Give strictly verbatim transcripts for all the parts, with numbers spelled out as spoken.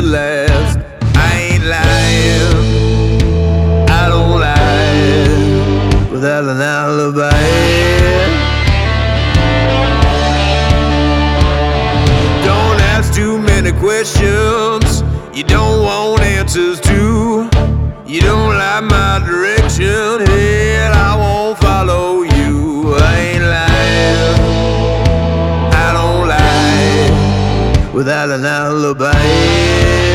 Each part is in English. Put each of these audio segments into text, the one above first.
last. I ain't lying, I don't lie without an alibi. Don't ask too many questions you don't want answers to. You don't like my direction, hell, I won't follow you. I ain't lying, I don't lie without an alibi.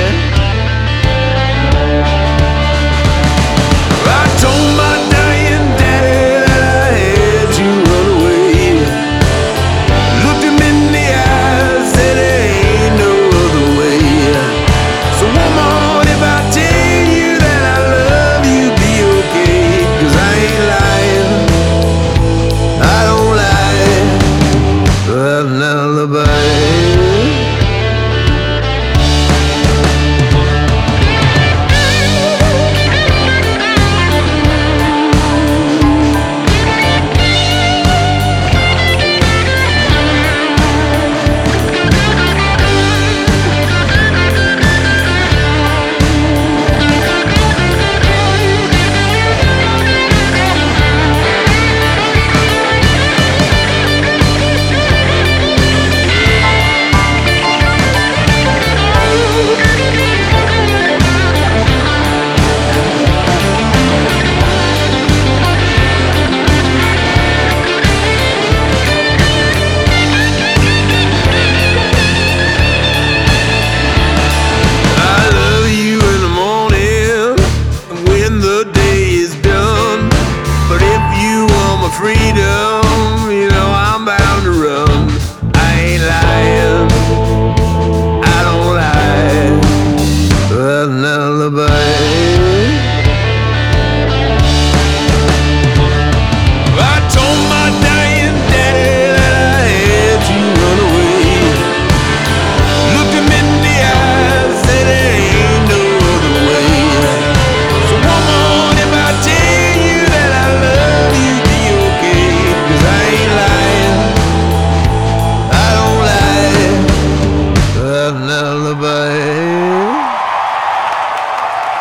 I told my dying daddy that I had to run away. Looked him in the eyes, said there ain't no other way. So woman, if I tell you that I love you, be okay. 'Cause I ain't lying, I don't lie without an alibi. Freedom, you know I'm bound to run. I ain't lying, I don't lie without an alibi. I told my dying daddy that I had to run away. Looked him in the eyes, said there ain't no other way. So woman, if I tell you that I love you, an alibi.